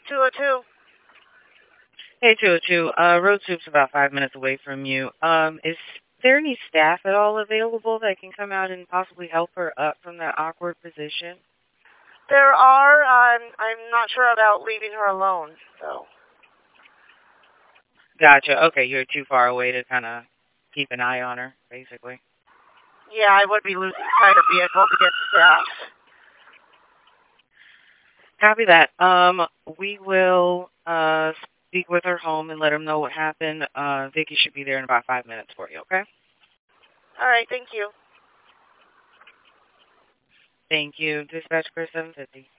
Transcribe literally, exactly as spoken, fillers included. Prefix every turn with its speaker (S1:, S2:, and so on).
S1: two oh two.
S2: Hey, two oh two. Uh, Road Soup's about five minutes away from you. Um, is there any staff at all available that can come out and possibly help her up from that awkward position?
S1: There are. I'm. I'm not sure about leaving her alone. So.
S2: Gotcha. Okay, you're too far away to kind of keep an eye on her, basically.
S1: Yeah, I would be losing sight of vehicle to get staff.
S2: Copy that. Um, we will uh speak with her home and let them know what happened. Uh, Vicky should be there in about five minutes for you. Okay.
S1: All right. Thank you.
S2: Thank you. Dispatch Chris seven fifty.